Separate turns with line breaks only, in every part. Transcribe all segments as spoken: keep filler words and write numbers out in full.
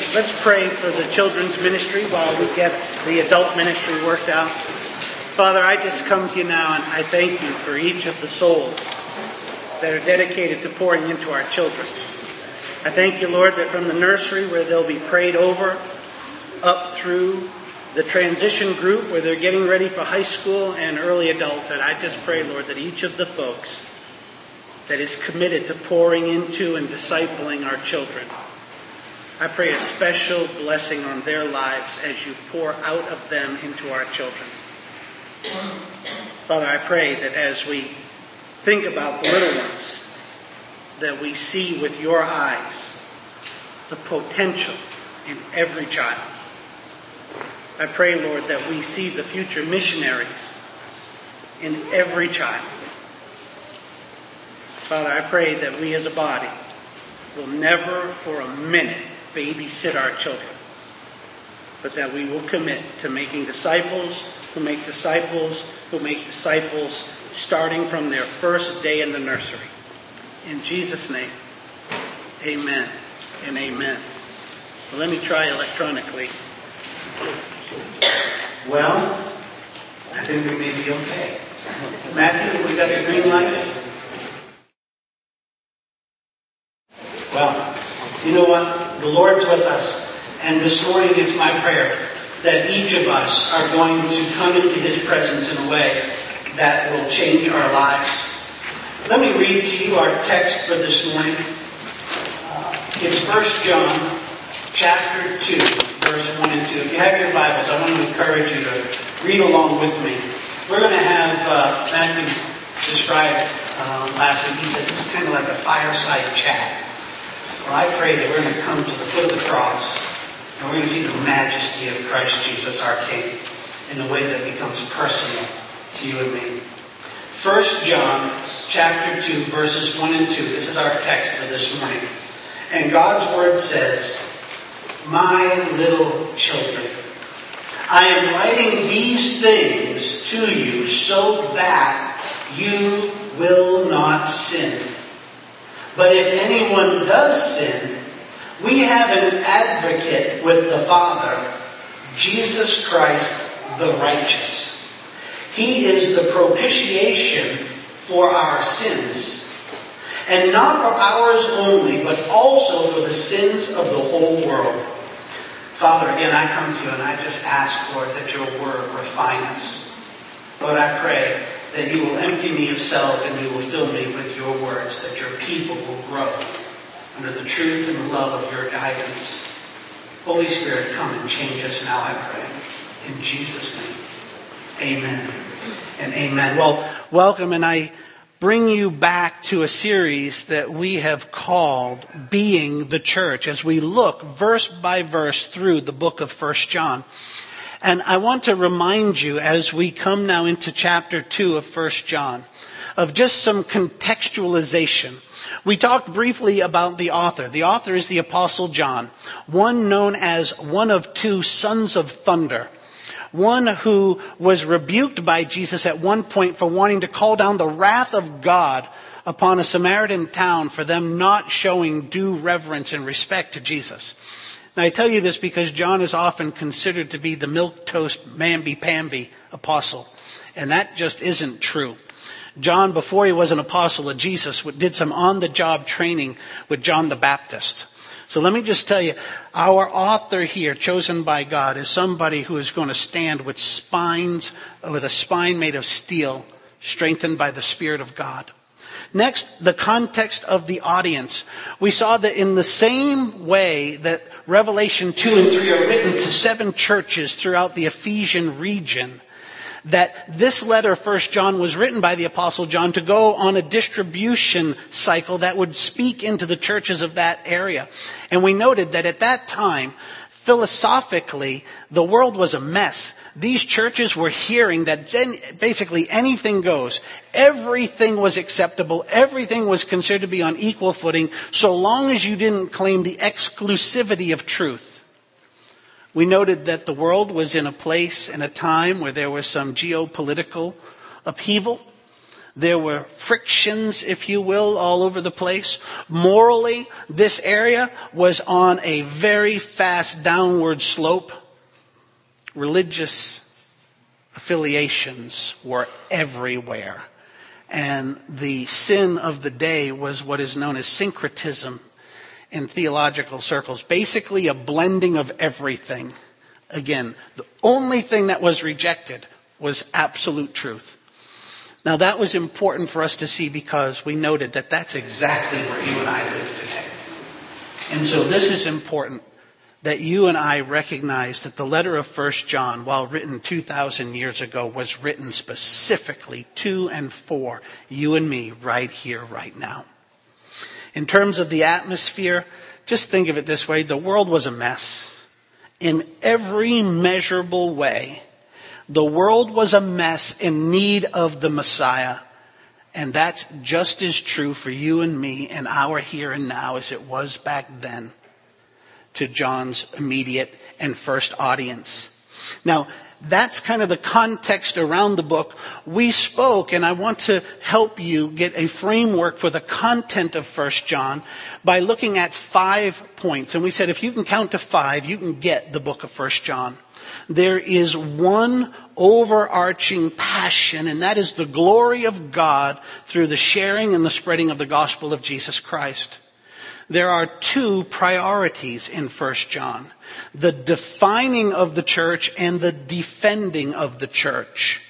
Let's pray for the children's ministry while we get the adult ministry worked out. Father, I just come to you now and I thank you for each of the souls that are dedicated to pouring into our children. I thank you, Lord, that from the nursery where they'll be prayed over, up through the transition group where they're getting ready for high school and early adulthood, I just pray, Lord, that each of the folks that is committed to pouring into and discipling our children, I pray a special blessing on their lives as you pour out of them into our children. Father, I pray that as we think about the little ones, that we see with your eyes the potential in every child. I pray, Lord, that we see the future missionaries in every child. Father, I pray that we as a body will never for a minute babysit our children, but that we will commit to making disciples who make disciples who make disciples starting from their first day in the nursery. In Jesus' name, amen and amen. Well, let me try electronically.
Well, I think we may be okay. Matthew, we got the green light? Well, you know what? The Lord's with us. And this morning it's my prayer that each of us are going to come into His presence in a way that will change our lives. Let me read to you our text for this morning. Uh, it's First John chapter two, verse one and two. If you have your Bibles, I want to encourage you to read along with me. We're going to have uh, Matthew describe uh, last week. He said it's kind of like a fireside chat. Well, I pray that we're going to come to the foot of the cross and we're going to see the majesty of Christ Jesus, our King, in a way that becomes personal to you and me. First John chapter two, verses one and two. This is our text for this morning. And God's word says, "My little children, I am writing these things to you so that you will not sin. But if anyone does sin, we have an advocate with the Father, Jesus Christ the righteous. He is the propitiation for our sins, and not for ours only, but also for the sins of the whole world." Father, again, I come to you and I just ask, Lord, that your word refine us. Lord, I pray that you will empty me of self and you will fill me with your words, that your people will grow under the truth and the love of your guidance. Holy Spirit, come and change us now, I pray. In Jesus' name, amen and amen. Well, welcome, and I bring you back to a series that we have called Being the Church, as we look verse by verse through the book of First John. And I want to remind you, as we come now into chapter two of First John, of just some contextualization. We talked briefly about the author. The author is the Apostle John, one known as one of two sons of thunder, one who was rebuked by Jesus at one point for wanting to call down the wrath of God upon a Samaritan town for them not showing due reverence and respect to Jesus. Now, I tell you this because John is often considered to be the milquetoast, mamby-pamby apostle. And that just isn't true. John, before he was an apostle of Jesus, did some on-the-job training with John the Baptist. So let me just tell you, our author here, chosen by God, is somebody who is going to stand with spines, with a spine made of steel, strengthened by the Spirit of God. Next, the context of the audience. We saw that in the same way that Revelation two and three are written to seven churches throughout the Ephesian region, that this letter, First John, was written by the Apostle John to go on a distribution cycle that would speak into the churches of that area. And we noted that at that time, philosophically, the world was a mess. These churches were hearing that basically anything goes. Everything was acceptable. Everything was considered to be on equal footing, so long as you didn't claim the exclusivity of truth. We noted that the world was in a place and a time where there was some geopolitical upheaval,
There were frictions, if you will, all over the place. Morally, this area was on a very fast downward slope. Religious affiliations were everywhere. And the sin of the day was what is known as syncretism in theological circles. Basically a blending of everything. Again, the only thing that was rejected was absolute truth. Now that was important for us to see because we noted that that's exactly where you and I live today. And so this is important that you and I recognize that the letter of First John, while written two thousand years ago, was written specifically to and for you and me right here, right now. In terms of the atmosphere, just think of it this way. The world was a mess. In every measurable way, the world was a mess in need of the Messiah. And that's just as true for you and me in our here and now as it was back then to John's immediate and first audience. Now, that's kind of the context around the book. We spoke, and I want to help you get a framework for the content of First John by looking at five points. And we said if you can count to five, you can get the book of First John. There is one overarching passion, and that is the glory of God through the sharing and the spreading of the gospel of Jesus Christ. There are two priorities in First John. The defining of the church and the defending of the church.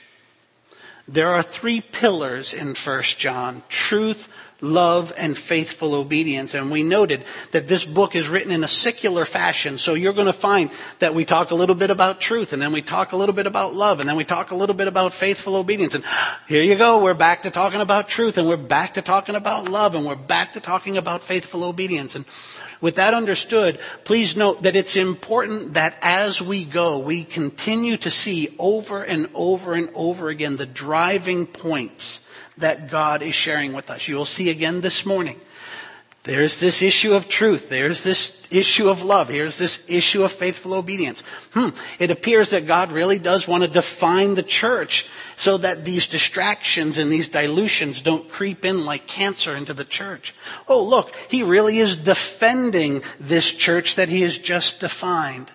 There are three pillars in First John: truth, love, and faithful obedience. And we noted that this book is written in a secular fashion. So you're going to find that we talk a little bit about truth, and then we talk a little bit about love, and then we talk a little bit about faithful obedience. And here you go. We're back to talking about truth, and we're back to talking about love, and we're back to talking about faithful obedience. And with that understood, please note that it's important that as we go, we continue to see over and over and over again the driving points that God is sharing with us. You'll see again this morning. There's this issue of truth. There's this issue of love. Here's this issue of faithful obedience. Hmm. It appears that God really does want to define the church so that these distractions and these dilutions don't creep in like cancer into the church. Oh, look, he really is defending this church that he has just defined.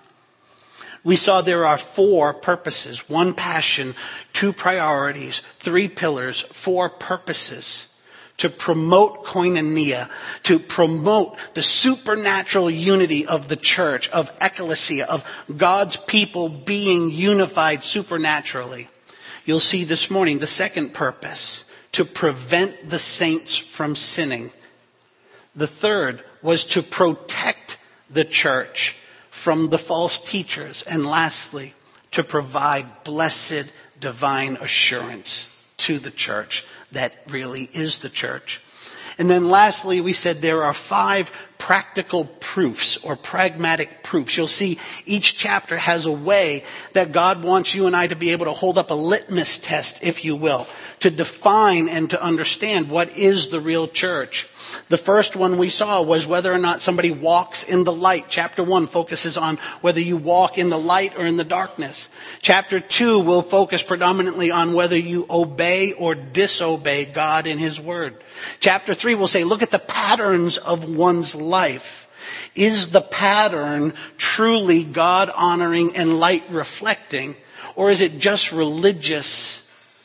We saw there are four purposes: one passion, two priorities, three pillars, four purposes. To promote koinonia, to promote the supernatural unity of the church, of ecclesia, of God's people being unified supernaturally. You'll see this morning the second purpose: to prevent the saints from sinning. The third was to protect the church from the false teachers. And lastly, to provide blessed divine assurance to the church that really is the church. And then lastly, we said there are five practical proofs or pragmatic proofs. You'll see each chapter has a way that God wants you and I to be able to hold up a litmus test, if you will, to define and to understand what is the real church. The first one we saw was whether or not somebody walks in the light. Chapter one focuses on whether you walk in the light or in the darkness. Chapter two will focus predominantly on whether you obey or disobey God and His Word. Chapter three will say, look at the patterns of one's life. Is the pattern truly God honoring and light reflecting, or is it just religious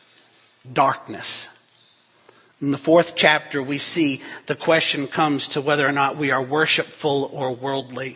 darkness? In the fourth chapter, we see the question comes to whether or not we are worshipful or worldly.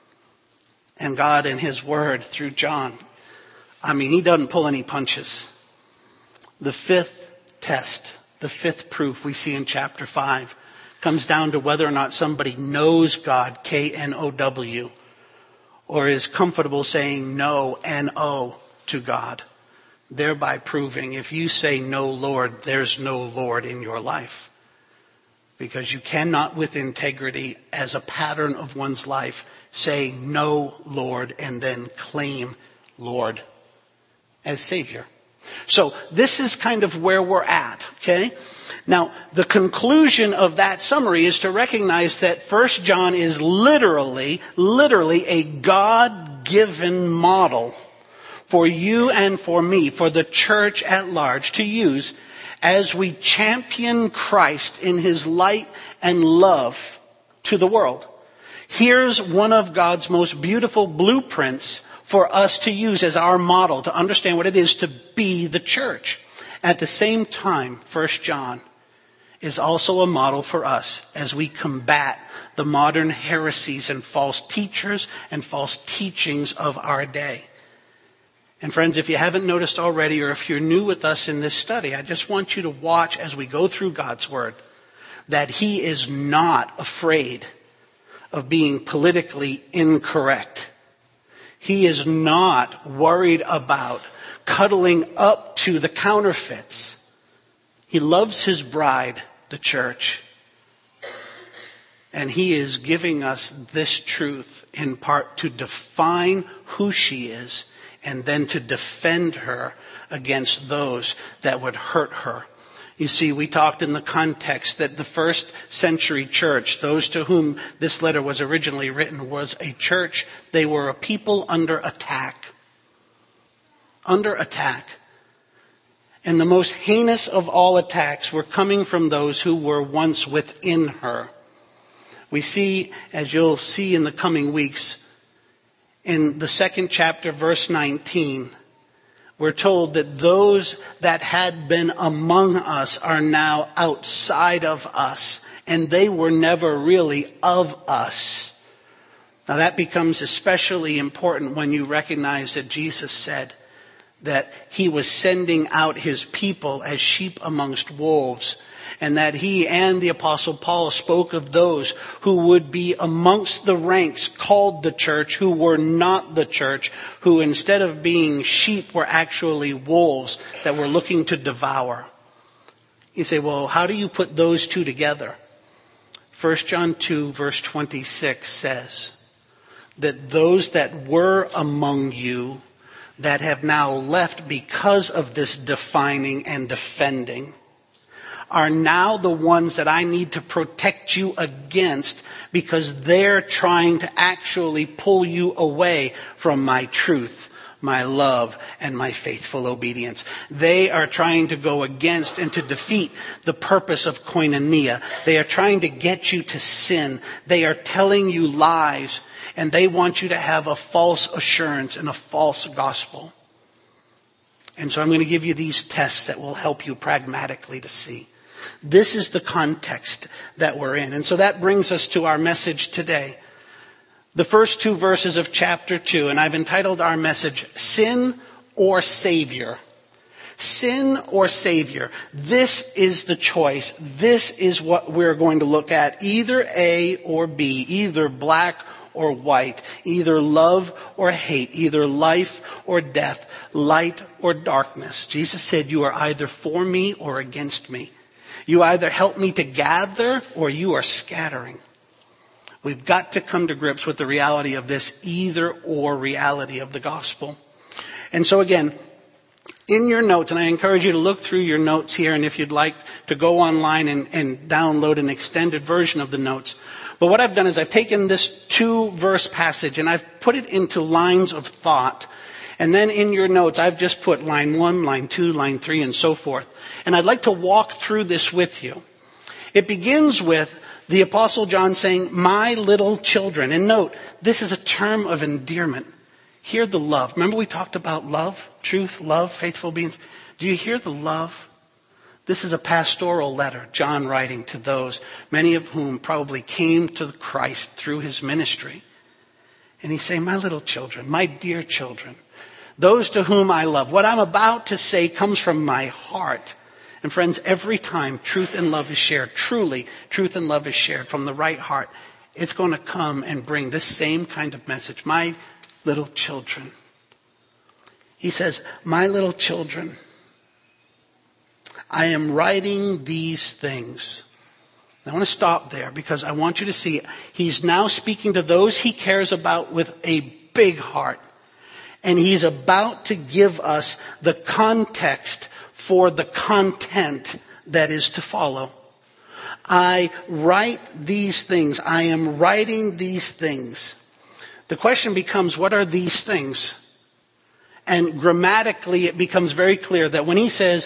And God in His Word through John, I mean, He doesn't pull any punches. The fifth test, the fifth proof we see in chapter five comes down to whether or not somebody knows God, K N O W, or is comfortable saying no, N O, to God. Thereby proving if you say no, Lord, there's no Lord in your life. Because you cannot with integrity as a pattern of one's life say no, Lord, and then claim Lord as Savior. So this is kind of where we're at, okay? Now, the conclusion of that summary is to recognize that First John is literally, literally a God-given model for you and for me, for the church at large, to use as we champion Christ in his light and love to the world. Here's one of God's most beautiful blueprints for us to use as our model to understand what it is to be the church. At the same time, First John is also a model for us as we combat the modern heresies and false teachers and false teachings of our day. And friends, if you haven't noticed already, or if you're new with us in this study, I just want you to watch as we go through God's Word that he is not afraid of being politically incorrect. He is not worried about cuddling up to the counterfeits. He loves his bride, the church. And he is giving us this truth in part to define who she is and then to defend her against those that would hurt her. You see, we talked in the context that the first century church, those to whom this letter was originally written, was a church. They were a people under attack. Under attack. And the most heinous of all attacks were coming from those who were once within her. We see, as you'll see in the coming weeks, in the second chapter, verse nineteen, we're told that those that had been among us are now outside of us, and they were never really of us. Now that becomes especially important when you recognize that Jesus said that he was sending out his people as sheep amongst wolves, and that he and the Apostle Paul spoke of those who would be amongst the ranks called the church, who were not the church, who instead of being sheep were actually wolves that were looking to devour. You say, well, how do you put those two together? First John two verse twenty-six says that those that were among you that have now left because of this defining and defending are now the ones that I need to protect you against, because they're trying to actually pull you away from my truth, my love, and my faithful obedience. They are trying to go against and to defeat the purpose of koinonia. They are trying to get you to sin. They are telling you lies, and they want you to have a false assurance and a false gospel. And so I'm going to give you these tests that will help you pragmatically to see. This is the context that we're in. And so that brings us to our message today. The first two verses of chapter two, and I've entitled our message, Sin or Savior. Sin or Savior. This is the choice. This is what we're going to look at. Either A or B. Either black or white. Either love or hate. Either life or death. Light or darkness. Jesus said, you are either for me or against me. You either help me to gather or you are scattering. We've got to come to grips with the reality of this either or reality of the gospel. And so again, in your notes, and I encourage you to look through your notes here, and if you'd like to go online and, and download an extended version of the notes. But what I've done is I've taken this two verse passage and I've put it into lines of thought. And then in your notes, I've just put line one, line two, line three, and so forth. And I'd like to walk through this with you. It begins with the Apostle John saying, my little children. And note, this is a term of endearment. Hear the love. Remember we talked about love, truth, love, faithful beings. Do you hear the love? This is a pastoral letter, John writing to those, many of whom probably came to Christ through his ministry. And he's saying, my little children, my dear children, those to whom I love. What I'm about to say comes from my heart. And friends, every time truth and love is shared, truly truth and love is shared from the right heart, it's going to come and bring this same kind of message. My little children. He says, my little children, I am writing these things. I want to stop there because I want you to see he's now speaking to those he cares about with a big heart. And he's about to give us the context for the content that is to follow. I write these things. I am writing these things. The question becomes, what are these things? And grammatically, it becomes very clear that when he says,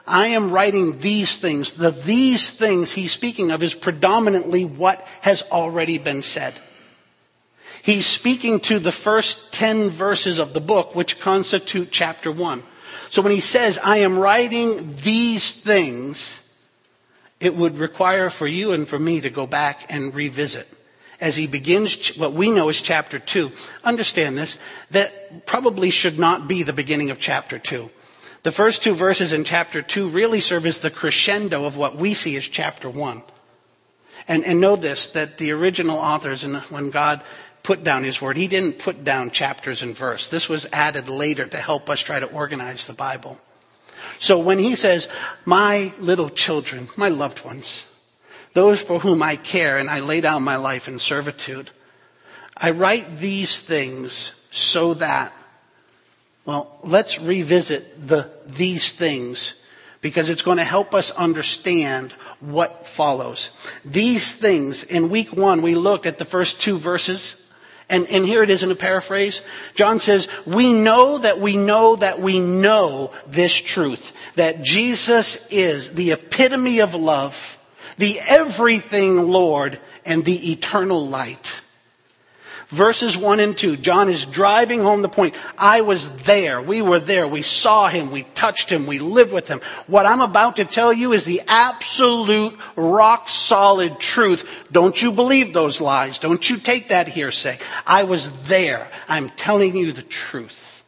I am writing these things. The these things he's speaking of is predominantly what has already been said. He's speaking to the first ten verses of the book, which constitute chapter one. So when he says, I am writing these things, it would require for you and for me to go back and revisit. As he begins what we know as chapter two. Understand this, that probably should not be the beginning of chapter two. The first two verses in chapter two really serve as the crescendo of what we see as chapter one. And, and know this, that the original authors, and when God put down his word, he didn't put down chapters and verse. This was added later to help us try to organize the Bible. So when he says, my little children, my loved ones, those for whom I care and I lay down my life in servitude, I write these things so that, well, let's revisit the these things because it's going to help us understand what follows. These things, in week one, we looked at the first two verses. And, and here it is in a paraphrase. John says, we know that we know that we know this truth. That Jesus is the epitome of love, the everything Lord, and the eternal light. Verses one and two, John is driving home the point. I was there. We were there. We saw him. We touched him. We lived with him. What I'm about to tell you is the absolute rock solid truth. Don't you believe those lies. Don't you take that hearsay. I was there. I'm telling you the truth.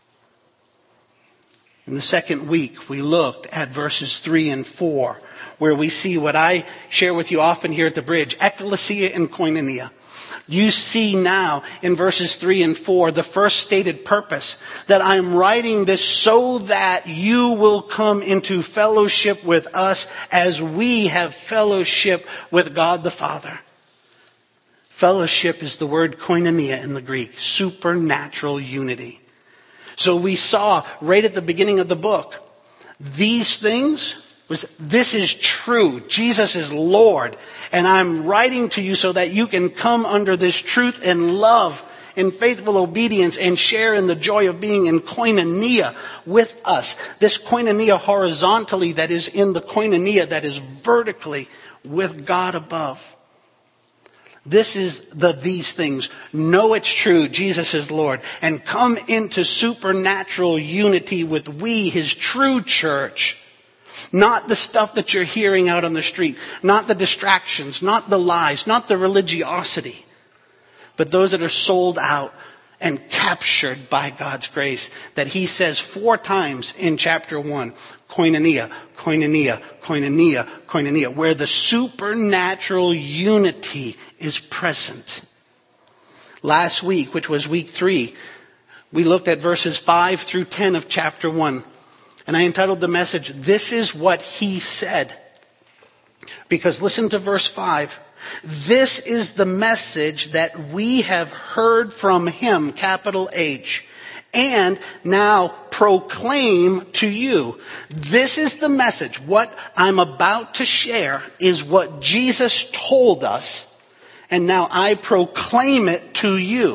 In the second week, we looked at verses three and four, where we see what I share with you often here at the bridge, ecclesia and koinonia. You see now in verses three and four, the first stated purpose, that I'm writing this so that you will come into fellowship with us as we have fellowship with God the Father. Fellowship is the word koinonia in the Greek, supernatural unity. So we saw right at the beginning of the book, these things was, this is true. Jesus is Lord. And I'm writing to you so that you can come under this truth and love in faithful obedience and share in the joy of being in koinonia with us. This koinonia horizontally that is in the koinonia that is vertically with God above. This is the these things. Know it's true. Jesus is Lord. And come into supernatural unity with we, his true church. Not the stuff that you're hearing out on the street. Not the distractions. Not the lies. Not the religiosity. But those that are sold out and captured by God's grace. That he says four times in chapter one. Koinonia, koinonia, koinonia, koinonia. Where the supernatural unity is present. Last week, which was week three, we looked at verses five through ten of chapter one. And I entitled the message, This is What He Said. Because listen to verse five. This is the message that we have heard from him, capital H, and now proclaim to you. This is the message. What I'm about to share is what Jesus told us, and now I proclaim it to you.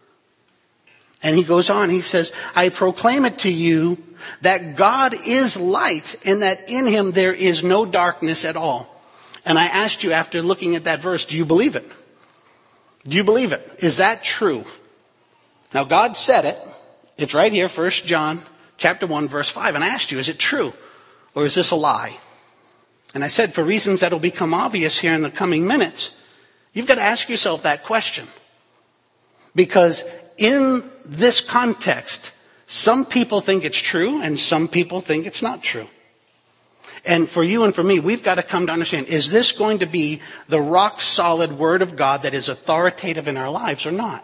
And he goes on, he says, I proclaim it to you that God is light and that in him there is no darkness at all. And I asked you after looking at that verse, do you believe it? Do you believe it? Is that true? Now God said it. It's right here, First John chapter one, verse five. And I asked you, is it true? Or is this a lie? And I said, for reasons that will become obvious here in the coming minutes, you've got to ask yourself that question. Because in this context, some people think it's true and some people think it's not true. And for you and for me, we've got to come to understand, is this going to be the rock solid word of God that is authoritative in our lives or not?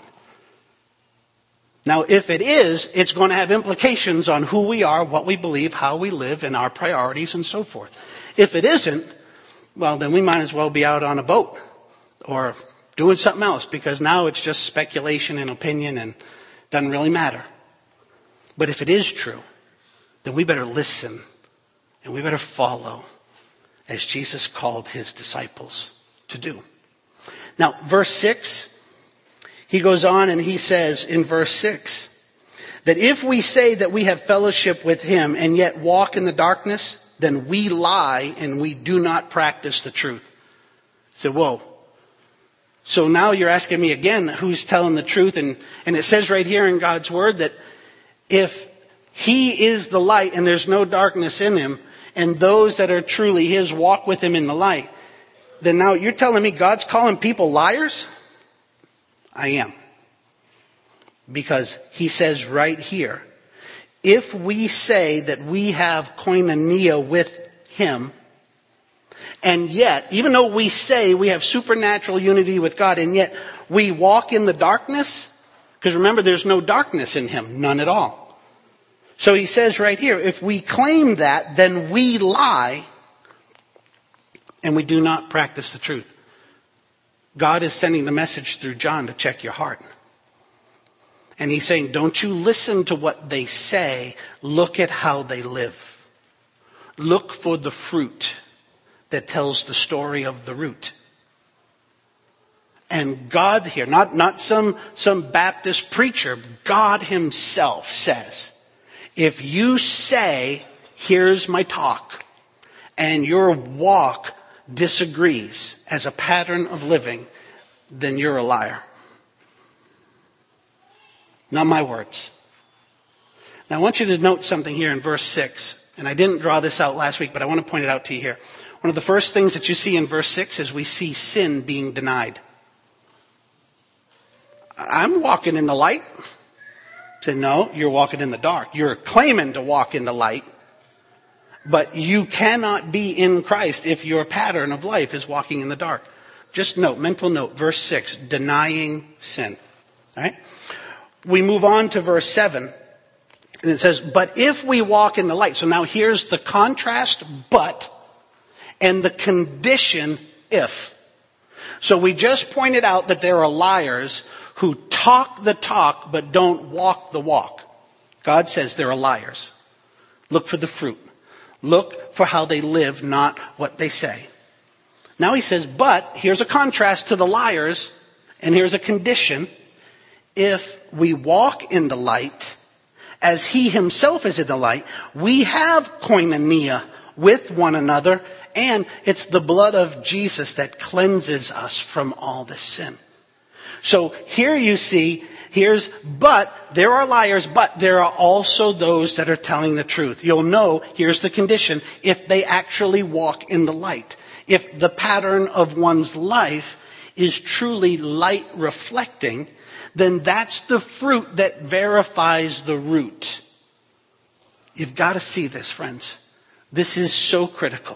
Now, if it is, it's going to have implications on who we are, what we believe, how we live, and our priorities and so forth. If it isn't, well, then we might as well be out on a boat or doing something else, because now it's just speculation and opinion and doesn't really matter. But if it is true, then we better listen and we better follow as Jesus called his disciples to do. Now, verse six, he goes on and he says in verse six, that if we say that we have fellowship with him and yet walk in the darkness, then we lie and we do not practice the truth. So, whoa. So now you're asking me again, who's telling the truth? And, and it says right here in God's word that if he is the light and there's no darkness in him, and those that are truly his walk with him in the light, then now you're telling me God's calling people liars? I am. Because he says right here, if we say that we have koinonia with him, and yet, even though we say we have supernatural unity with God, and yet we walk in the darkness, because remember, there's no darkness in him, none at all. So he says right here, if we claim that, then we lie, and we do not practice the truth. God is sending the message through John to check your heart. And he's saying, don't you listen to what they say, look at how they live. Look for the fruit that tells the story of the root. And God here, not, not some, some Baptist preacher, God himself says, if you say, here's my talk, and your walk disagrees as a pattern of living, then you're a liar. Not my words. Now I want you to note something here in verse six, and I didn't draw this out last week, but I want to point it out to you here. One of the first things that you see in verse six is we see sin being denied. I'm walking in the light. Say, no, you're walking in the dark. You're claiming to walk in the light, but you cannot be in Christ if your pattern of life is walking in the dark. Just note, mental note, verse six, denying sin. All right? We move on to verse seven, and it says, but if we walk in the light. So now here's the contrast, but, and the condition, if. So we just pointed out that there are liars who talk the talk but don't walk the walk. God says there are liars. Look for the fruit. Look for how they live, not what they say. Now he says, but here's a contrast to the liars, and here's a condition. If we walk in the light, as he himself is in the light, we have koinonia with one another, and it's the blood of Jesus that cleanses us from all this sin. So here you see, here's, but there are liars, but there are also those that are telling the truth. You'll know, here's the condition, if they actually walk in the light. If the pattern of one's life is truly light reflecting, then that's the fruit that verifies the root. You've got to see this, friends. This is so critical.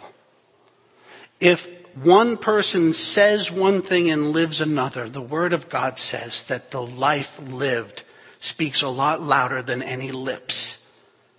If one person says one thing and lives another, the Word of God says that the life lived speaks a lot louder than any lips.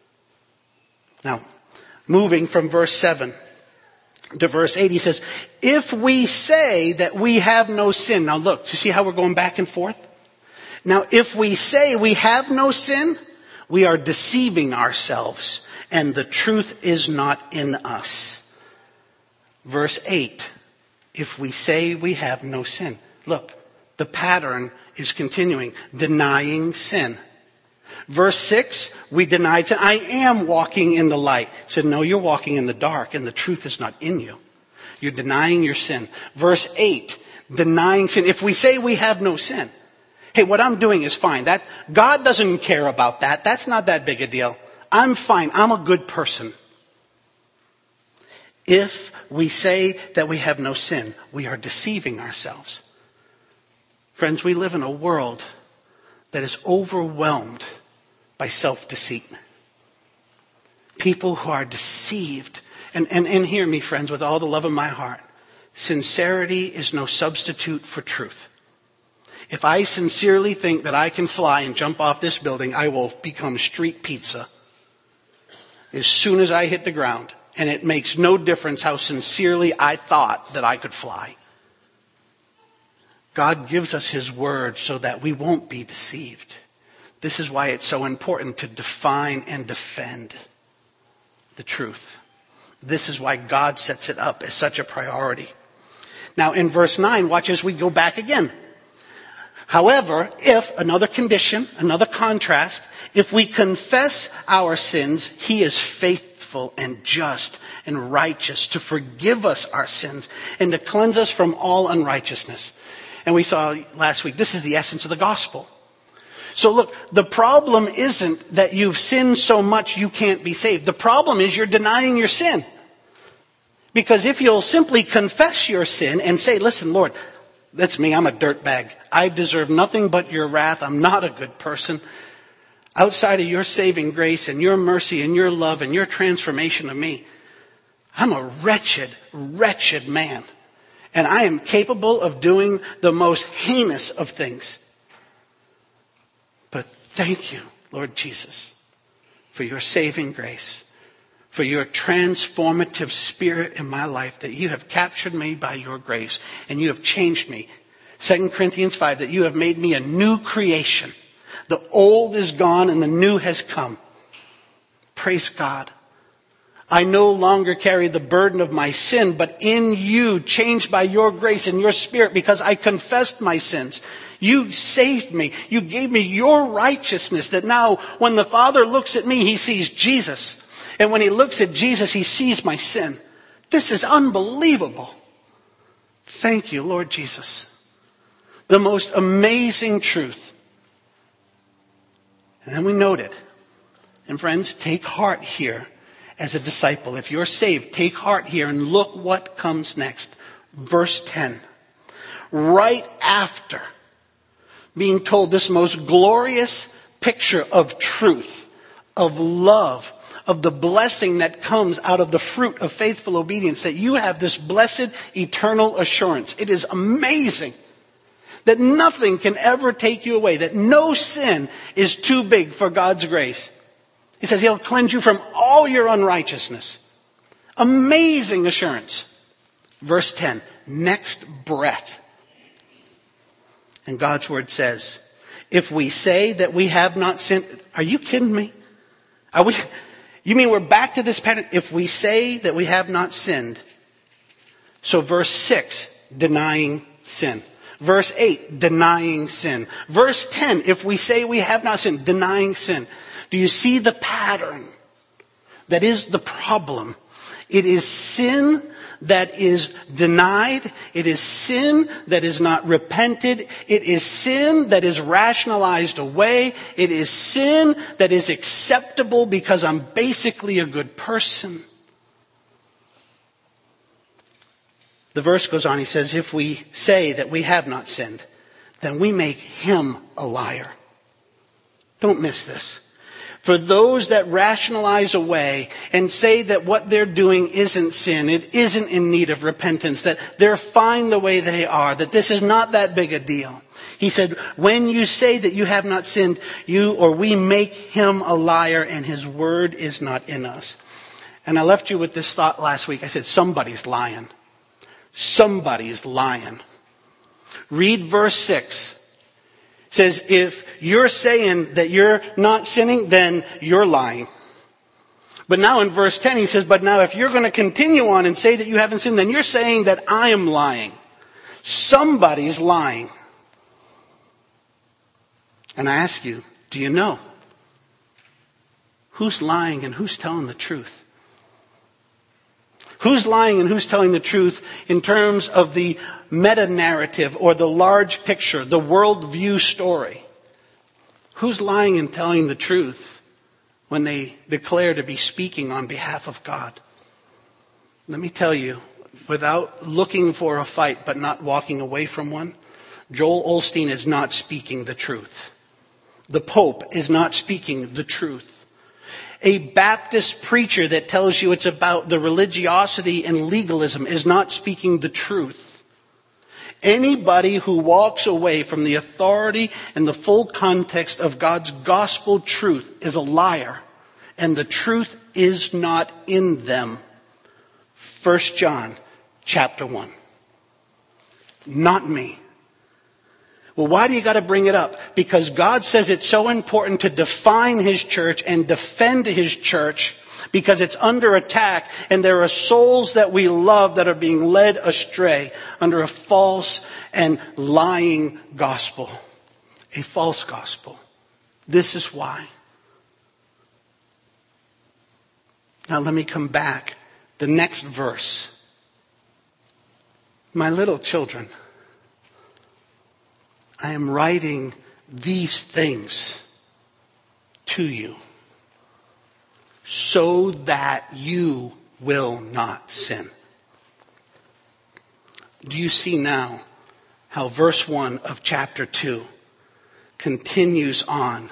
Now, moving from verse seven to verse eight, he says, if we say that we have no sin. Now look, you see how we're going back and forth? Now, if we say we have no sin, we are deceiving ourselves, and the truth is not in us. Verse eight, if we say we have no sin. Look, the pattern is continuing, denying sin. Verse six, we denied sin. I am walking in the light. He said, no, you're walking in the dark, and the truth is not in you. You're denying your sin. Verse eight, denying sin. If we say we have no sin, hey, what I'm doing is fine. That God doesn't care about that. That's not that big a deal. I'm fine. I'm a good person. If we say that we have no sin, we are deceiving ourselves. Friends, we live in a world that is overwhelmed by self-deceit. People who are deceived. And, and, and hear me, friends, with all the love of my heart. Sincerity is no substitute for truth. If I sincerely think that I can fly and jump off this building, I will become street pizza as soon as I hit the ground. And it makes no difference how sincerely I thought that I could fly. God gives us His word so that we won't be deceived. This is why it's so important to define and defend the truth. This is why God sets it up as such a priority. Now in verse nine, watch as we go back again. However, if, another condition, another contrast, if we confess our sins, He is faithful faithful and just and righteous to forgive us our sins and to cleanse us from all unrighteousness. And we saw last week, this is the essence of the gospel. So look, the problem isn't that you've sinned so much you can't be saved. The problem is you're denying your sin. Because if you'll simply confess your sin and say, listen, Lord, that's me, I'm a dirtbag. I deserve nothing but your wrath. I'm not a good person. Outside of your saving grace and your mercy and your love and your transformation of me, I'm a wretched, wretched man. And I am capable of doing the most heinous of things. But thank you, Lord Jesus, for your saving grace, for your transformative spirit in my life, that you have captured me by your grace and you have changed me. Second Corinthians five, that you have made me a new creation. The old is gone and the new has come. Praise God. I no longer carry the burden of my sin, but in you, changed by your grace and your spirit, because I confessed my sins. You saved me. You gave me your righteousness, that now when the Father looks at me, he sees Jesus. And when he looks at Jesus, he sees my sin. This is unbelievable. Thank you, Lord Jesus. The most amazing truth. And then we note it. And friends, take heart here as a disciple. If you're saved, take heart here and look what comes next. Verse ten. Right after being told this most glorious picture of truth, of love, of the blessing that comes out of the fruit of faithful obedience, that you have this blessed eternal assurance. It is amazing that nothing can ever take you away, that no sin is too big for God's grace. He says he'll cleanse you from all your unrighteousness. Amazing assurance. Verse ten, next breath. And God's word says, if we say that we have not sinned, are you kidding me? Are we, you mean we're back to this pattern? If we say that we have not sinned. So verse six, denying sin. Verse eight, denying sin. Verse ten, if we say we have not sinned, denying sin. Do you see the pattern? That is the problem. It is sin that is denied. It is sin that is not repented. It is sin that is rationalized away. It is sin that is acceptable because I'm basically a good person. The verse goes on, he says, if we say that we have not sinned, then we make him a liar. Don't miss this. For those that rationalize away and say that what they're doing isn't sin, it isn't in need of repentance, that they're fine the way they are, that this is not that big a deal. He said, when you say that you have not sinned, you or we make him a liar and his word is not in us. And I left you with this thought last week. I said, somebody's lying. Somebody's lying. Read verse six. It says, if you're saying that you're not sinning, then you're lying. But now in verse ten, he says, but now if you're going to continue on and say that you haven't sinned, then you're saying that I am lying. Somebody's lying. And I ask you, do you know? Who's lying and who's telling the truth? Who's lying and who's telling the truth in terms of the meta-narrative or the large picture, the worldview story? Who's lying and telling the truth when they declare to be speaking on behalf of God? Let me tell you, without looking for a fight but not walking away from one, Joel Osteen is not speaking the truth. The Pope is not speaking the truth. A Baptist preacher that tells you it's about the religiosity and legalism is not speaking the truth. Anybody who walks away from the authority and the full context of God's gospel truth is a liar, and the truth is not in them. First John chapter one. Not me. Well, why do you got to bring it up? Because God says it's so important to define his church and defend his church because it's under attack and there are souls that we love that are being led astray under a false and lying gospel. A false gospel. This is why. Now let me come back. The next verse. My little children, I am writing these things to you so that you will not sin. Do you see now how verse one of chapter two continues on?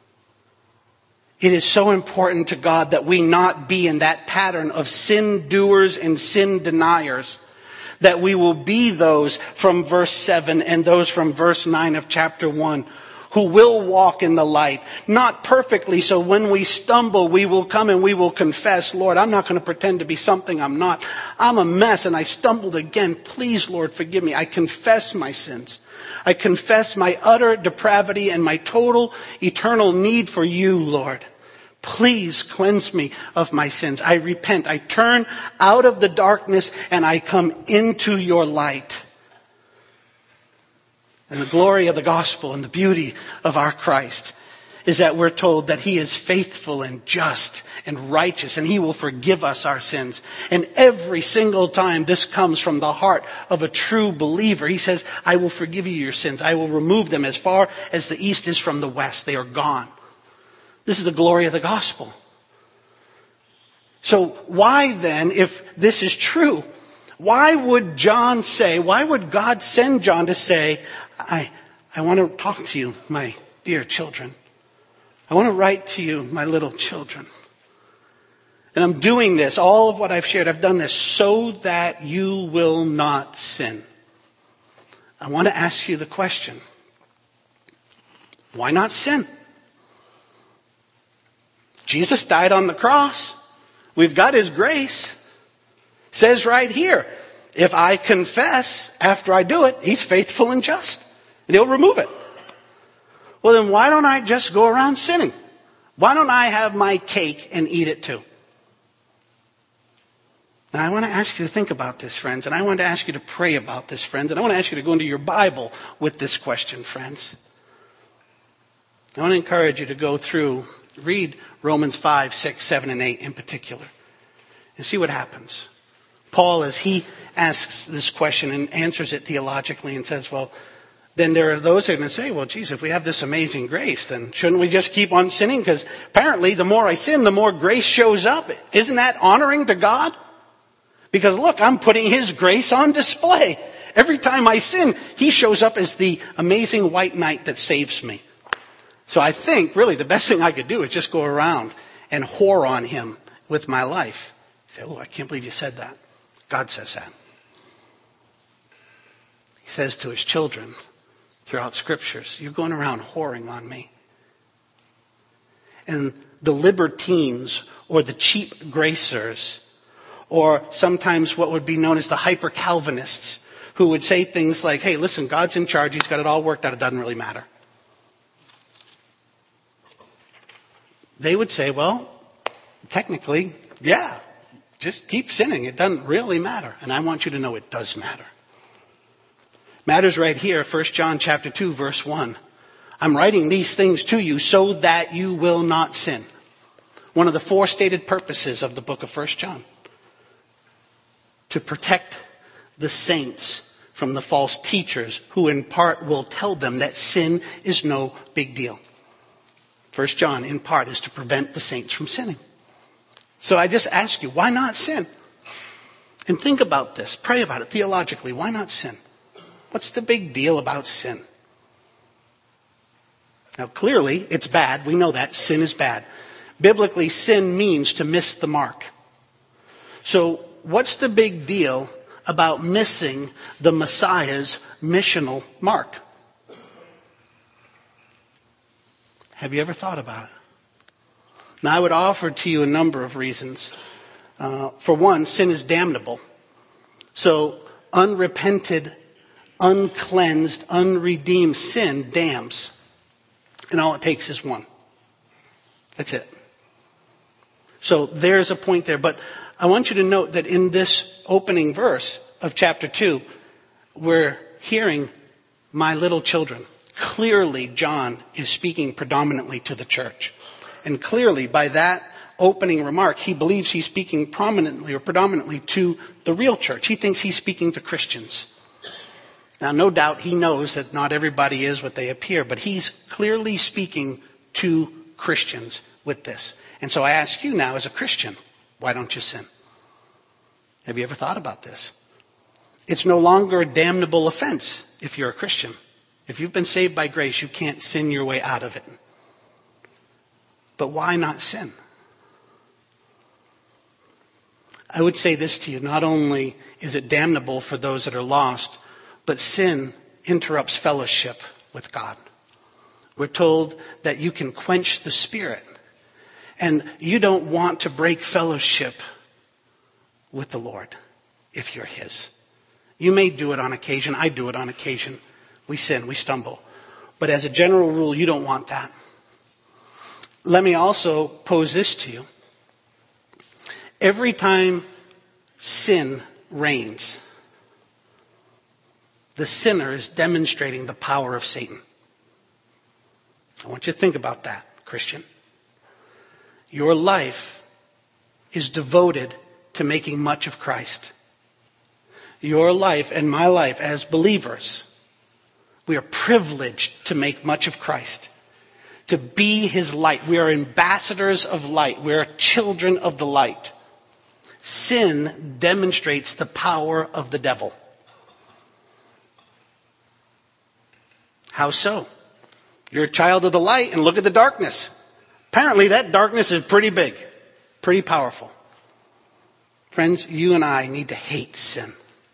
It is so important to God that we not be in that pattern of sin doers and sin deniers, that we will be those from verse seven and those from verse nine of chapter one who will walk in the light, not perfectly, so when we stumble, we will come and we will confess, Lord, I'm not going to pretend to be something I'm not. I'm a mess and I stumbled again. Please, Lord, forgive me. I confess my sins. I confess my utter depravity and my total eternal need for you, Lord. Please cleanse me of my sins. I repent. I turn out of the darkness and I come into your light. And the glory of the gospel and the beauty of our Christ is that we're told that he is faithful and just and righteous and he will forgive us our sins. And every single time this comes from the heart of a true believer, he says, I will forgive you your sins. I will remove them as far as the east is from the west. They are gone. This is the glory of the gospel. So why then, if this is true, why would John say, why would God send John to say, I, I want to talk to you, my dear children. I want to write to you, my little children. And I'm doing this, all of what I've shared, I've done this so that you will not sin. I want to ask you the question, why not sin? Jesus died on the cross. We've got his grace. It says right here, if I confess after I do it, he's faithful and just. And he'll remove it. Well, then why don't I just go around sinning? Why don't I have my cake and eat it too? Now, I want to ask you to think about this, friends. And I want to ask you to pray about this, friends. And I want to ask you to go into your Bible with this question, friends. I want to encourage you to go through, read Romans five, six, seven, and eight in particular. And see what happens. Paul, as he asks this question and answers it theologically and says, well, then there are those who are going to say, well, geez, if we have this amazing grace, then shouldn't we just keep on sinning? Because apparently the more I sin, the more grace shows up. Isn't that honoring to God? Because look, I'm putting his grace on display. Every time I sin, he shows up as the amazing white knight that saves me. So I think really the best thing I could do is just go around and whore on him with my life. Say, oh, I can't believe you said that. God says that. He says to his children throughout scriptures, you're going around whoring on me. And the libertines or the cheap gracers, or sometimes what would be known as the hyper-Calvinists, who would say things like, hey, listen, God's in charge. He's got it all worked out. It doesn't really matter. They would say, well, technically, yeah, just keep sinning. It doesn't really matter. And I want you to know it does matter. Matters right here, First John chapter two, verse one. I'm writing these things to you so that you will not sin. One of the four stated purposes of the book of First John. To protect the saints from the false teachers who in part will tell them that sin is no big deal. First John in part is to prevent the saints from sinning. So I just ask you, why not sin? And think about this. Pray about it theologically. Why not sin? What's the big deal about sin? Now clearly it's bad. We know that. Sin is bad. Biblically, sin means to miss the mark. So what's the big deal about missing the Messiah's missional mark? Have you ever thought about it? Now, I would offer to you a number of reasons. Uh, for one, sin is damnable. So unrepented, uncleansed, unredeemed sin damns. And all it takes is one. That's it. So there's a point there. But I want you to note that in this opening verse of chapter two, we're hearing my little children. Clearly, John is speaking predominantly to the church. And clearly, by that, opening remark, he believes he's speaking prominently or predominantly to the real church. He thinks he's speaking to Christians. Now, no doubt he knows that not everybody is what they appear, but he's clearly speaking to Christians with this. And so I ask you now, as a Christian, why don't you sin? Have you ever thought about this? It's no longer a damnable offense if you're a Christian. If you've been saved by grace, you can't sin your way out of it. But why not sin? I would say this to you. Not only is it damnable for those that are lost, but sin interrupts fellowship with God. We're told that you can quench the Spirit. And you don't want to break fellowship with the Lord if you're His. You may do it on occasion. I do it on occasion. We sin, we stumble. But as a general rule, you don't want that. Let me also pose this to you. Every time sin reigns, the sinner is demonstrating the power of Satan. I want you to think about that, Christian. Your life is devoted to making much of Christ. Your life and my life as believers, we are privileged to make much of Christ, to be His light. We are ambassadors of light. We are children of the light. Sin demonstrates the power of the devil. How so? You're a child of the light and look at the darkness. Apparently that darkness is pretty big, pretty powerful. Friends, you and I need to hate sin.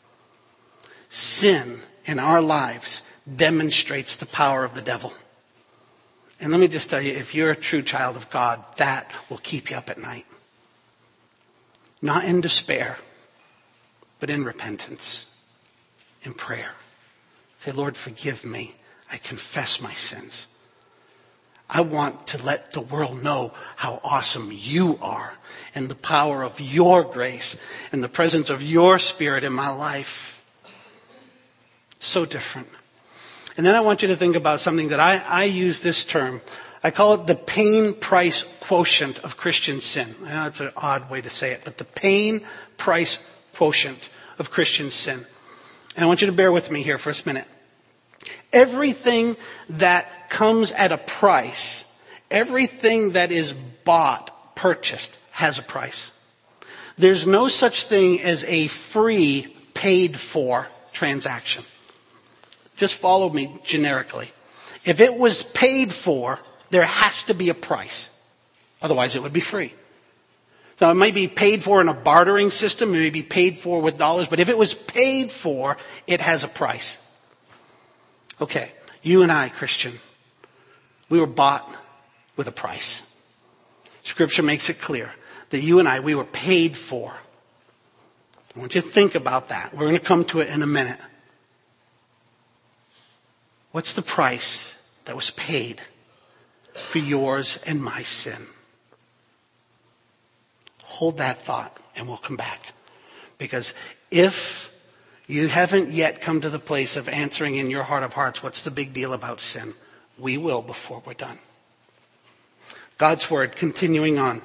Sin in our lives demonstrates the power of the devil. And let me just tell you, if you're a true child of God, that will keep you up at night. Not in despair, but in repentance, in prayer. Say, Lord, forgive me. I confess my sins. I want to let the world know how awesome you are and the power of your grace and the presence of your Spirit in my life. So different. And then I want you to think about something that I, I use this term. I call it the pain price quotient of Christian sin. I know it's an odd way to say it, but the pain price quotient of Christian sin. And I want you to bear with me here for a minute. Everything that comes at a price, everything that is bought, purchased, has a price. There's no such thing as a free, paid for transaction. Just follow me generically. If it was paid for, there has to be a price. Otherwise it would be free. So it might be paid for in a bartering system, it may be paid for with dollars, but if it was paid for, it has a price. Okay, you and I, Christian, we were bought with a price. Scripture makes it clear that you and I, we were paid for. I want you to think about that. We're going to come to it in a minute. What's the price that was paid for yours and my sin? Hold that thought and we'll come back. Because if you haven't yet come to the place of answering in your heart of hearts, what's the big deal about sin? We will before we're done. God's word, continuing on.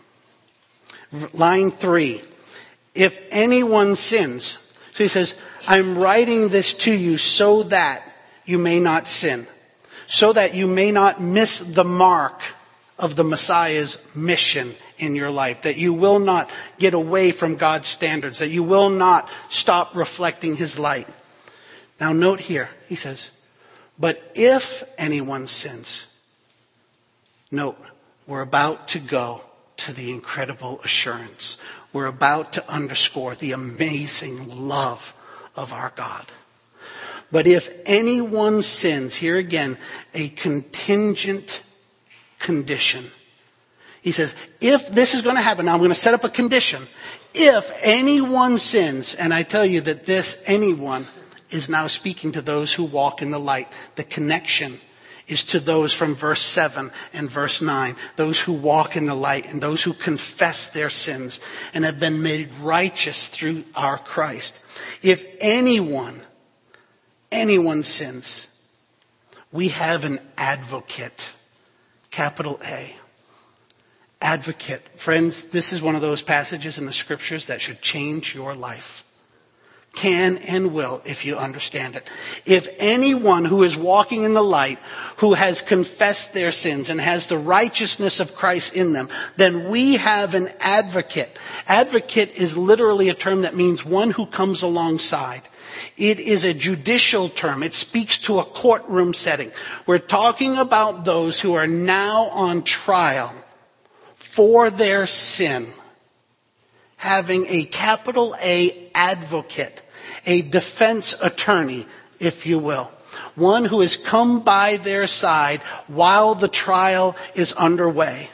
Line three. If anyone sins. So he says, I'm writing this to you so that you may not sin. So that you may not miss the mark of the Messiah's mission in your life. That you will not get away from God's standards. That you will not stop reflecting His light. Now note here, he says, but if anyone sins. Note, we're about to go to the incredible assurance. We're about to underscore the amazing love of our God. But if anyone sins, here again, a contingent condition. He says, if this is going to happen, now I'm going to set up a condition. If anyone sins, and I tell you that this anyone is now speaking to those who walk in the light. The connection is to those from verse seven and verse nine. Those who walk in the light and those who confess their sins and have been made righteous through our Christ. If anyone, anyone sins, we have an advocate, capital A. Advocate. Friends, this is one of those passages in the scriptures that should change your life. Can and will if you understand it. If anyone who is walking in the light, who has confessed their sins and has the righteousness of Christ in them, then we have an advocate. Advocate is literally a term that means one who comes alongside. It is a judicial term. It speaks to a courtroom setting. We're talking about those who are now on trial for their sin, having a capital A advocate, a defense attorney, if you will. One who has come by their side while the trial is underway.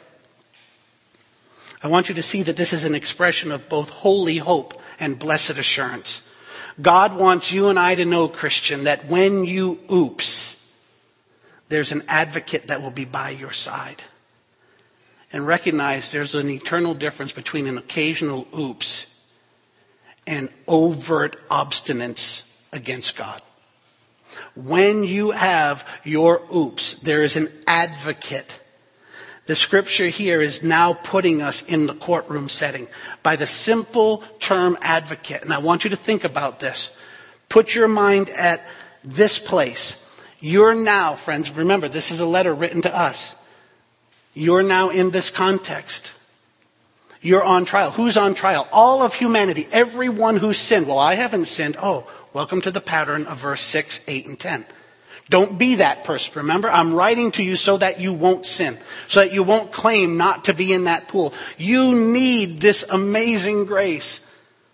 I want you to see that this is an expression of both holy hope and blessed assurance. God wants you and I to know, Christian, that when you oops, there's an advocate that will be by your side. And recognize there's an eternal difference between an occasional oops and overt obstinance against God. When you have your oops, there is an advocate. The scripture here is now putting us in the courtroom setting by the simple term advocate. And I want you to think about this. Put your mind at this place. You're now, friends, remember, this is a letter written to us. You're now in this context. You're on trial. Who's on trial? All of humanity. Everyone who's sinned. Well, I haven't sinned. Oh, welcome to the pattern of verse six, eight, and ten. Don't be that person. Remember, I'm writing to you so that you won't sin. So that you won't claim not to be in that pool. You need this amazing grace.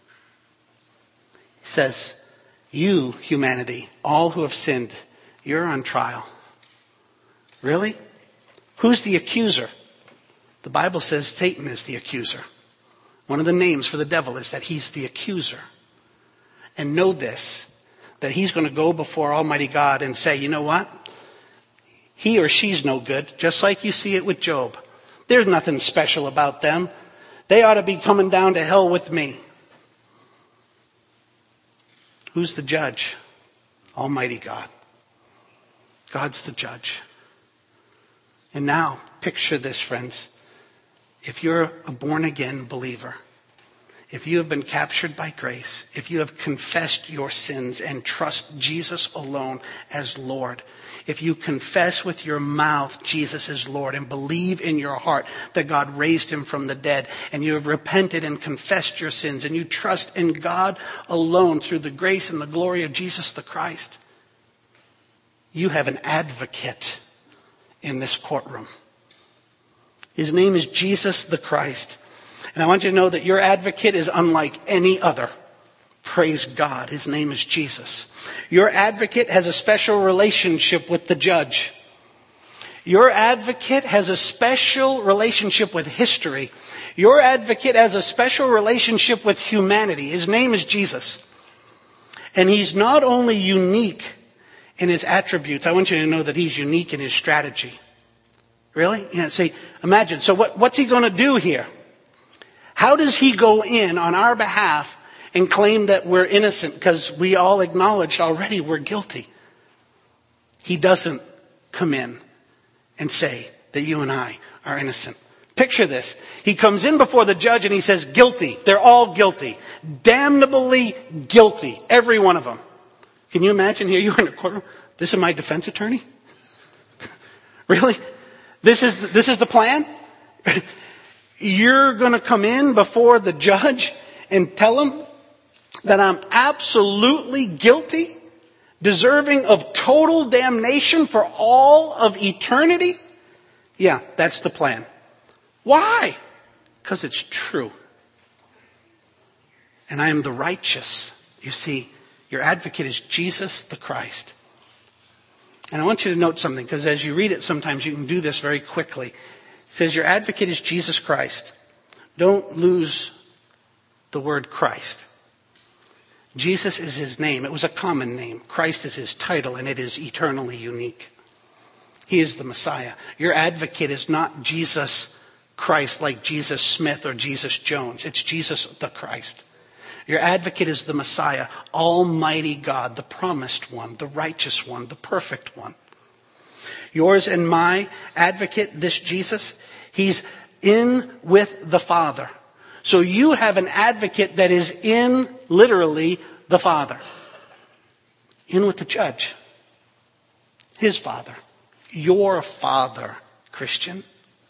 He says, you, humanity, all who have sinned, you're on trial. Really? Who's the accuser? The Bible says Satan is the accuser. One of the names for the devil is that he's the accuser. And know this, that he's going to go before Almighty God and say, you know what? He or she's no good, just like you see it with Job. There's nothing special about them. They ought to be coming down to hell with me. Who's the judge? Almighty God. God's the judge. And now, picture this, friends. If you're a born-again believer, if you have been captured by grace, if you have confessed your sins and trust Jesus alone as Lord, if you confess with your mouth Jesus is Lord and believe in your heart that God raised him from the dead, and you have repented and confessed your sins, and you trust in God alone through the grace and the glory of Jesus the Christ, you have an advocate in this courtroom. His name is Jesus the Christ. And I want you to know that your advocate is unlike any other. Praise God. His name is Jesus. Your advocate has a special relationship with the judge. Your advocate has a special relationship with history. Your advocate has a special relationship with humanity. His name is Jesus. And he's not only unique in his attributes. I want you to know that he's unique in his strategy. Really? You know, see, imagine. So what, what's he going to do here? How does he go in on our behalf and claim that we're innocent because we all acknowledged already we're guilty? He doesn't come in and say that you and I are innocent. Picture this. He comes in before the judge and he says, guilty. They're all guilty. Damnably guilty. Every one of them. Can you imagine here? You're in a courtroom. This is my defense attorney? Really? This is, this is the plan? You're going to come in before the judge and tell him that I'm absolutely guilty, deserving of total damnation for all of eternity? Yeah, that's the plan. Why? Because it's true. And I am the righteous. You see, your advocate is Jesus the Christ. And I want you to note something, because as you read it, sometimes you can do this very quickly. It says your advocate is Jesus Christ. Don't lose the word Christ. Jesus is his name. It was a common name. Christ is his title, and it is eternally unique. He is the Messiah. Your advocate is not Jesus Christ like Jesus Smith or Jesus Jones. It's Jesus the Christ. Your advocate is the Messiah, Almighty God, the promised one, the righteous one, the perfect one. Yours and my advocate, this Jesus, he's in with the Father. So you have an advocate that is in, literally, the Father. In with the judge. His Father. Your Father, Christian.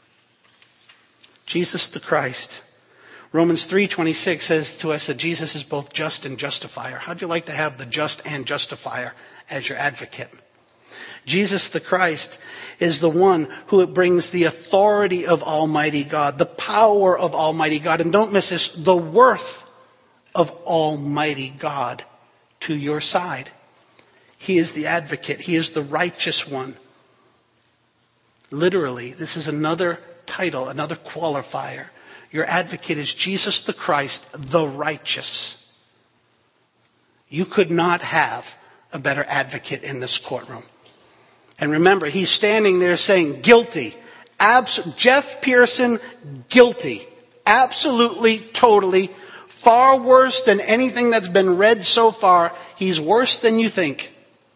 Jesus the Christ. Romans three twenty-six says to us that Jesus is both just and justifier. How'd you like to have the just and justifier as your advocate? Jesus the Christ is the one who brings the authority of Almighty God, the power of Almighty God, and don't miss this, the worth of Almighty God to your side. He is the advocate. He is the righteous one. Literally, this is another title, another qualifier. Your advocate is Jesus the Christ, the righteous. You could not have a better advocate in this courtroom. And remember, he's standing there saying, guilty. Abs- Jeff Pearson, guilty. Absolutely, totally. Far worse than anything that's been read so far. He's worse than you think.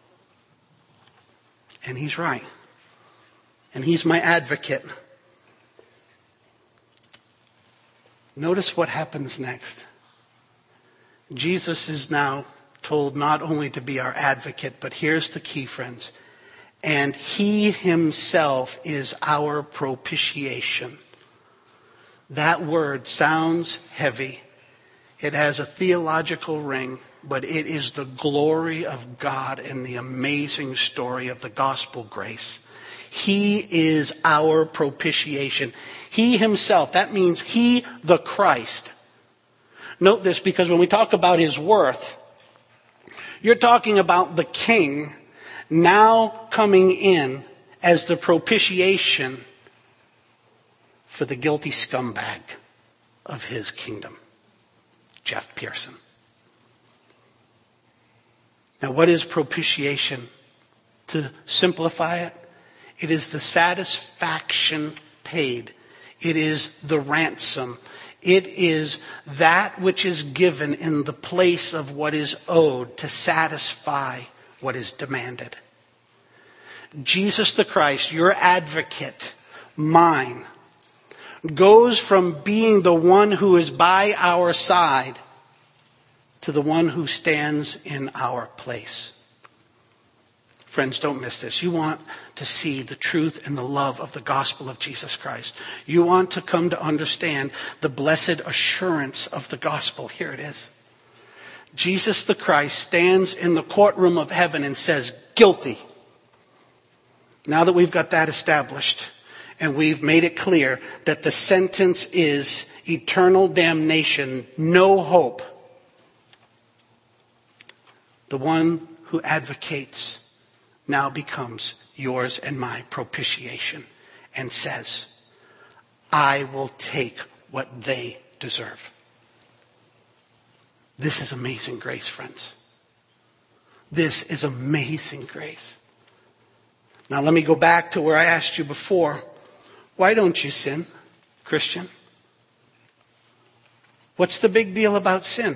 And he's right. And he's my advocate. Notice what happens next. Jesus is now told not only to be our advocate, but here's the key, friends. And he himself is our propitiation. That word sounds heavy. It has a theological ring, but it is the glory of God and the amazing story of the gospel grace. He is our propitiation. He himself, that means he, the Christ. Note this, because when we talk about his worth, you're talking about the king now coming in as the propitiation for the guilty scumbag of his kingdom, Jeff Pearson. Now, what is propitiation? To simplify it, it is the satisfaction paid. It is the ransom. It is that which is given in the place of what is owed to satisfy what is demanded. Jesus the Christ, your advocate, mine, goes from being the one who is by our side to the one who stands in our place. Friends, don't miss this. You want to see the truth and the love of the gospel of Jesus Christ. You want to come to understand the blessed assurance of the gospel. Here it is. Jesus the Christ stands in the courtroom of heaven and says, guilty. Now that we've got that established and we've made it clear that the sentence is eternal damnation, no hope, the one who advocates now becomes yours and my propitiation and says, I will take what they deserve. This is amazing grace, friends. This is amazing grace. Now let me go back to where I asked you before. Why don't you sin, Christian? What's the big deal about sin?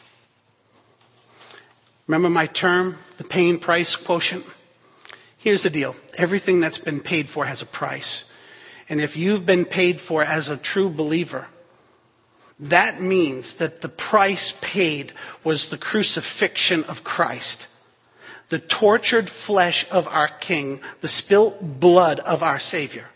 Remember my term, the pain price quotient? Here's the deal. Everything that's been paid for has a price. And if you've been paid for as a true believer, that means that the price paid was the crucifixion of Christ, the tortured flesh of our King, the spilt blood of our Savior.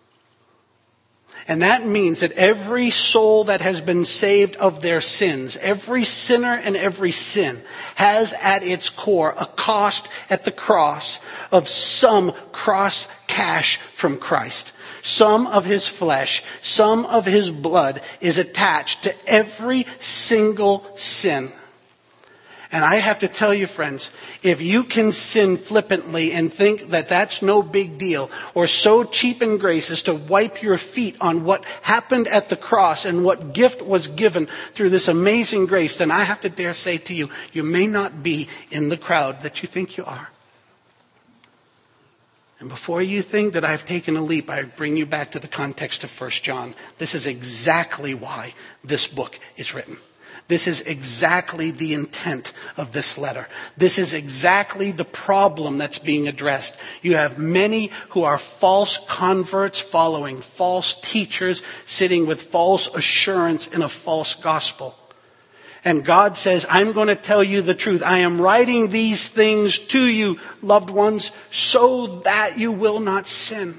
And that means that every soul that has been saved of their sins, every sinner and every sin, has at its core a cost at the cross of some cross cash from Christ. Some of his flesh, some of his blood is attached to every single sin. And I have to tell you, friends, if you can sin flippantly and think that that's no big deal, or so cheap in grace as to wipe your feet on what happened at the cross and what gift was given through this amazing grace, then I have to dare say to you, you may not be in the crowd that you think you are. And before you think that I've taken a leap, I bring you back to the context of First John. This is exactly why this book is written. This is exactly the intent of this letter. This is exactly the problem that's being addressed. You have many who are false converts following false teachers, sitting with false assurance in a false gospel. And God says, I'm going to tell you the truth. I am writing these things to you, loved ones, so that you will not sin.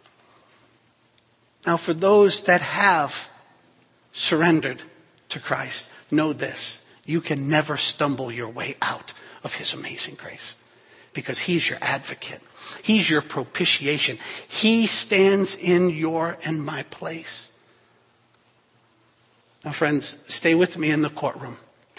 Now, for those that have surrendered to Christ, know this: you can never stumble your way out of his amazing grace, because he's your advocate. He's your propitiation. He stands in your and my place. Now, friends, stay with me in the courtroom.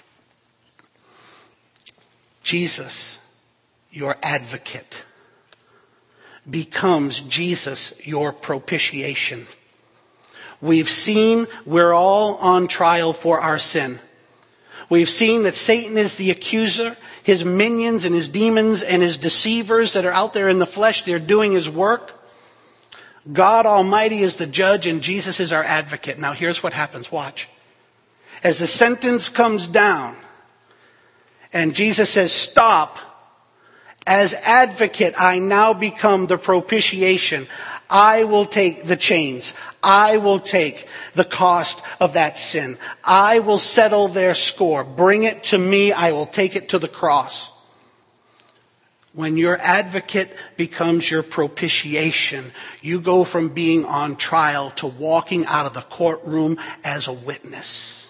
Jesus, your advocate, becomes Jesus, your propitiation. We've seen we're all on trial for our sin. We've seen that Satan is the accuser. His minions and his demons and his deceivers that are out there in the flesh, they're doing his work. God Almighty is the judge and Jesus is our advocate. Now here's what happens. Watch. As the sentence comes down and Jesus says, stop. As advocate, I now become the propitiation. I will take the chains. I will take the cost of that sin. I will settle their score. Bring it to me. I will take it to the cross. When your advocate becomes your propitiation, you go from being on trial to walking out of the courtroom as a witness.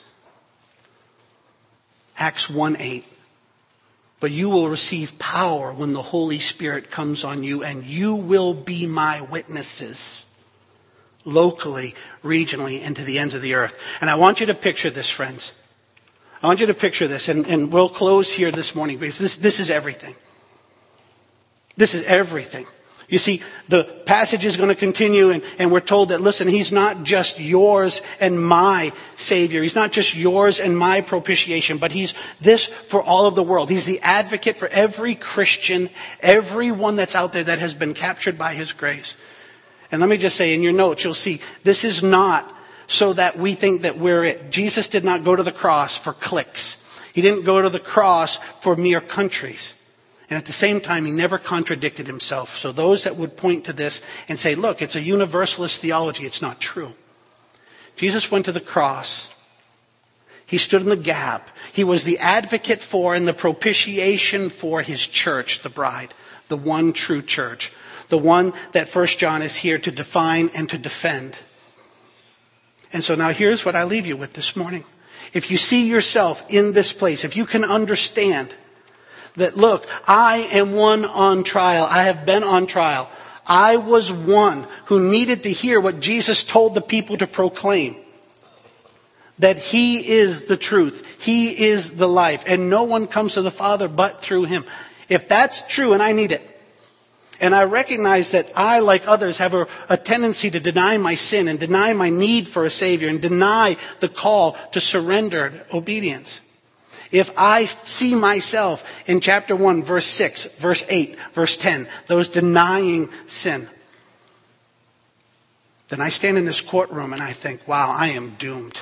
Acts one eight. But you will receive power when the Holy Spirit comes on you, and you will be my witnesses locally, regionally, and to the ends of the earth. And I want you to picture this, friends. I want you to picture this, and, and we'll close here this morning because this, this is everything. This is everything. You see, the passage is going to continue, and, and we're told that, listen, he's not just yours and my Savior. He's not just yours and my propitiation, but he's this for all of the world. He's the advocate for every Christian, everyone that's out there that has been captured by his grace. And let me just say, in your notes, you'll see, this is not so that we think that we're it. Jesus did not go to the cross for clicks. He didn't go to the cross for mere countries. And at the same time, he never contradicted himself. So those that would point to this and say, look, it's a universalist theology, it's not true. Jesus went to the cross. He stood in the gap. He was the advocate for and the propitiation for his church, the bride, the one true church, the one that First John is here to define and to defend. And so now here's what I leave you with this morning. If you see yourself in this place, if you can understand that, look, I am one on trial. I have been on trial. I was one who needed to hear what Jesus told the people to proclaim. That he is the truth. He is the life. And no one comes to the Father but through him. If that's true, and I need it, and I recognize that I, like others, have a, a tendency to deny my sin and deny my need for a Savior and deny the call to surrendered obedience. If I see myself in chapter one, verse six, verse eight, verse ten, those denying sin, then I stand in this courtroom and I think, wow, I am doomed.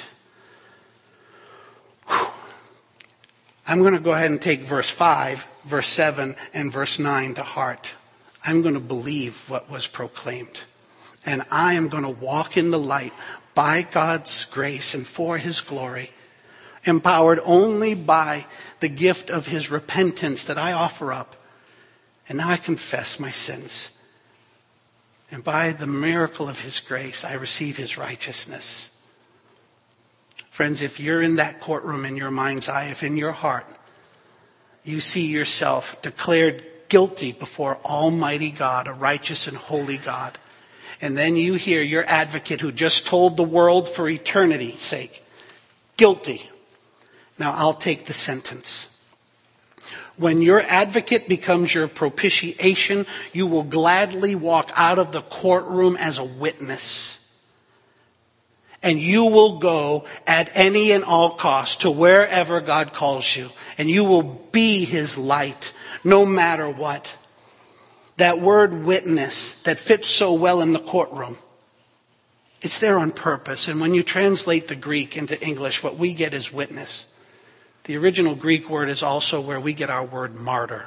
Whew. I'm going to go ahead and take verse five, verse seven, and verse nine to heart. I'm going to believe what was proclaimed. And I am going to walk in the light by God's grace and for his glory, empowered only by the gift of his repentance that I offer up. And now I confess my sins. And by the miracle of his grace, I receive his righteousness. Friends, if you're in that courtroom in your mind's eye, if in your heart you see yourself declared guilty before Almighty God, a righteous and holy God, and then you hear your advocate who just told the world for eternity's sake, guilty. Now I'll take the sentence. When your advocate becomes your propitiation, you will gladly walk out of the courtroom as a witness. And you will go at any and all costs to wherever God calls you. And you will be his light, no matter what. That word witness that fits so well in the courtroom, it's there on purpose. And when you translate the Greek into English, what we get is witness. The original Greek word is also where we get our word martyr.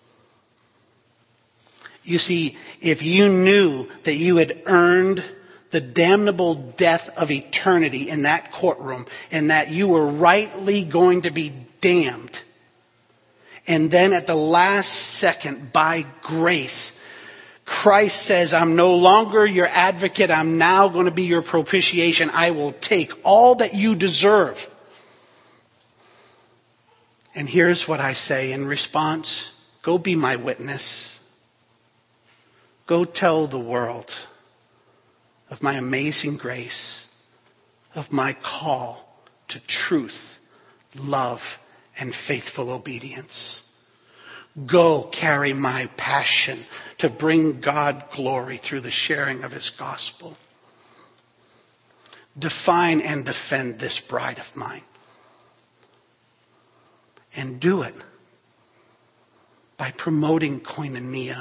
You see, if you knew that you had earned the damnable death of eternity in that courtroom and that you were rightly going to be damned, and then at the last second, by grace, Christ says, I'm no longer your advocate. I'm now going to be your propitiation. I will take all that you deserve. And here's what I say in response. Go be my witness. Go tell the world of my amazing grace, of my call to truth, love, and faithful obedience. Go carry my passion to bring God glory through the sharing of his gospel. Define and defend this bride of mine. And do it by promoting koinonia,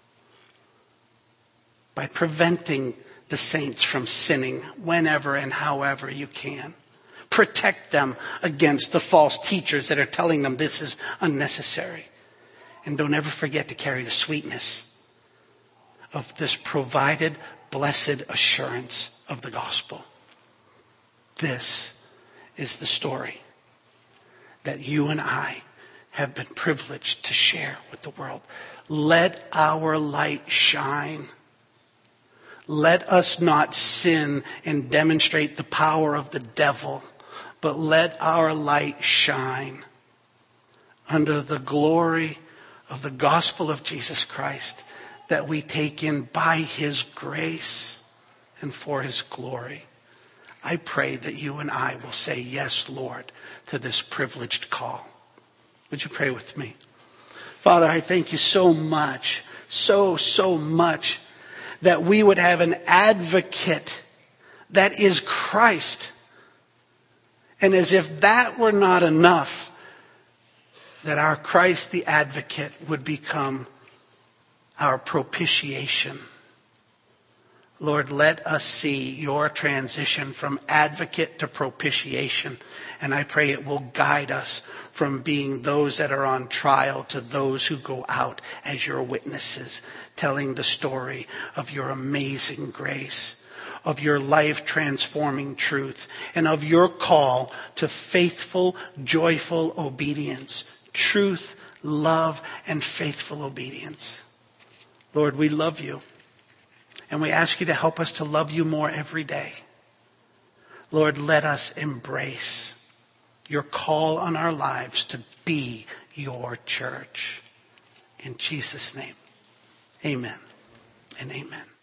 by preventing the saints from sinning whenever and however you can. Protect them against the false teachers that are telling them this is unnecessary. And don't ever forget to carry the sweetness of this provided, blessed assurance of the gospel. This is the story that you and I have been privileged to share with the world. Let our light shine. Let us not sin and demonstrate the power of the devil, but let our light shine under the glory of the gospel of Jesus Christ that we take in by his grace and for his glory. I pray that you and I will say, yes, Lord, to this privileged call. Would you pray with me? Father, I thank you so much, so, so much that we would have an advocate that is Christ. And as if that were not enough, that our Christ the advocate would become our propitiation. Lord, let us see your transition from advocate to propitiation. And I pray it will guide us from being those that are on trial to those who go out as your witnesses, telling the story of your amazing grace, of your life-transforming truth, and of your call to faithful, joyful obedience. Truth, love, and faithful obedience. Lord, we love you. And we ask you to help us to love you more every day. Lord, let us embrace your call on our lives to be your church. In Jesus' name, amen and amen.